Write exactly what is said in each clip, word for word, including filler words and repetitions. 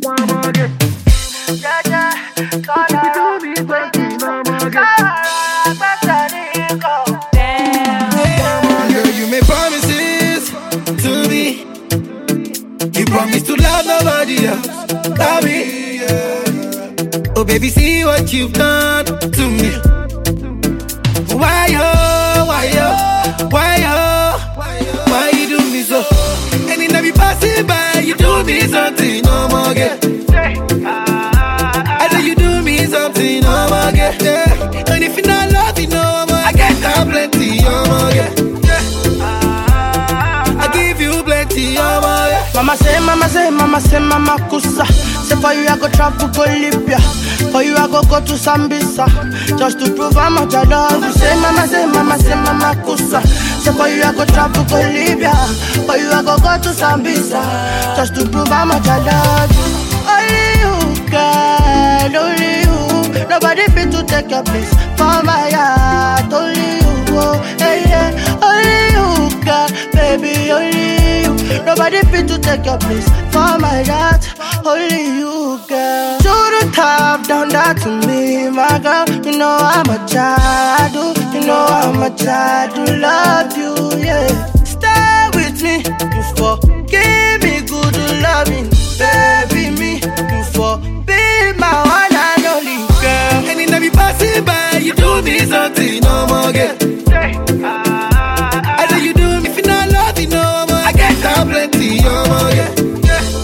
Girl, you made promises to me. You promised to love nobody else. Love me, yeah. Oh baby, see what you've done to me. Why oh, why oh, why oh, why you do me so? And in every passing by, you do me something, no more girl. I know you do me something, no more girl. Yeah. And if you not love me, no more, I get that plenty, no more girl. I give you plenty, no more girl. Mama say, mama say, mama say, mama kusa. Say for you I go travel go Libya. For you I go go to Sambisa. Just to prove how much I love you. Say mama say, mama say, mama kusa. Say for you I go travel go Libya. For you I go go to Sambisa. Just to prove how much I love you. Only you, girl, only you. Nobody fit to take your place for my heart. Only you, oh, hey, yeah. Only you, girl, baby, only you. Nobody fit to take your place for my heart. Only you, girl. Shouldn't have done that to me, my girl. You know I'm a child, you know I'm a child to love you, yeah. Stay with me, you forgive me good loving, baby me. You for be my one and only girl. And in every passing by, you do me something, no more girl. I know you do me, if you not love me, no more. I get that plenty, no more girl.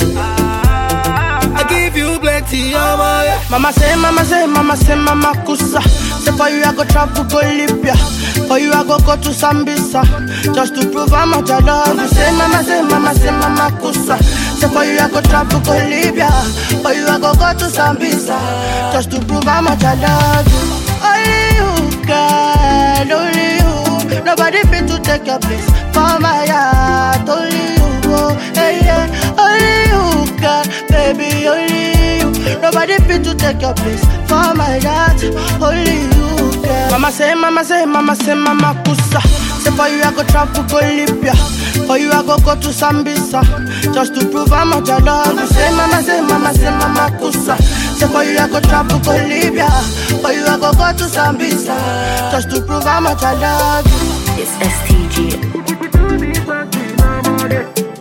I give you plenty, no more girl. Mama say, mama say, mama say, mama kusa. Say for you I go travel go Libya. For you I go go to Sambisa. Just to prove how much I love you. Say mama say, mama say, mama kusa. Say for you I go travel go Libya. For you I go go to Sambisa. Just to prove how much I love you. Only you, girl, only you. Nobody fit to take your place for my heart. Only you, oh, hey, yeah. Only you, girl, baby, only you. Nobody fit to take your place for my heart. Only you, girl. Mama say, mama say, mama say, mama kusa. Say for you I go travel go Libya. For you I go go to Sambisa. Just to prove how much I love you. Say mama say, mama say, mama kusa. Say for you I go travel go Libya. For you I go go to Sambisa. Just to prove how much I love you. It's S T G.